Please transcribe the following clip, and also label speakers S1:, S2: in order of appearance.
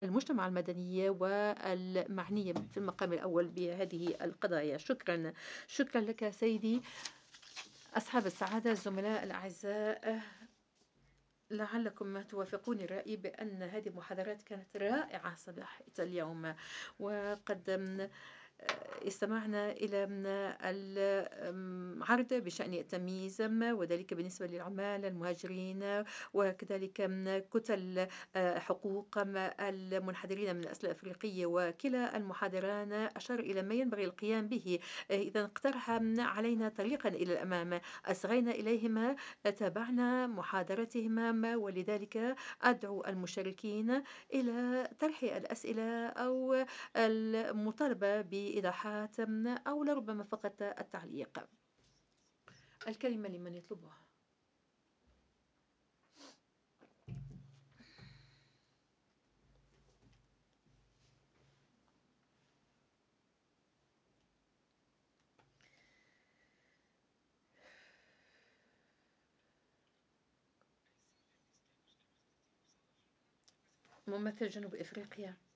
S1: المجتمع المدني والمعنية في المقام الأول بهذه القضايا. شكرا، شكرا لك سيدي. أصحاب السعادة، الزملاء الأعزاء، لعلكم توافقون الرأي بأن هذه المحاضرات كانت رائعة صباح اليوم. وقد استمعنا إلى العرض بشأن التمييز، وذلك بالنسبة للعمال المهاجرين، وكذلك كتل حقوق المنحدرين من الأصل الأفريقي. وكلا المحاضران أشار إلى ما ينبغي القيام به. إذا اقترح علينا طريقا إلى الأمام أصغينا إليهما، تابعنا محاضرتهما، ولذلك أدعو المشاركين إلى طرح الأسئلة أو المطالبة بإيضاحات، أو لربما فقط التعليق. الكلمة لمن يطلبها. ممثل جنوب إفريقيا.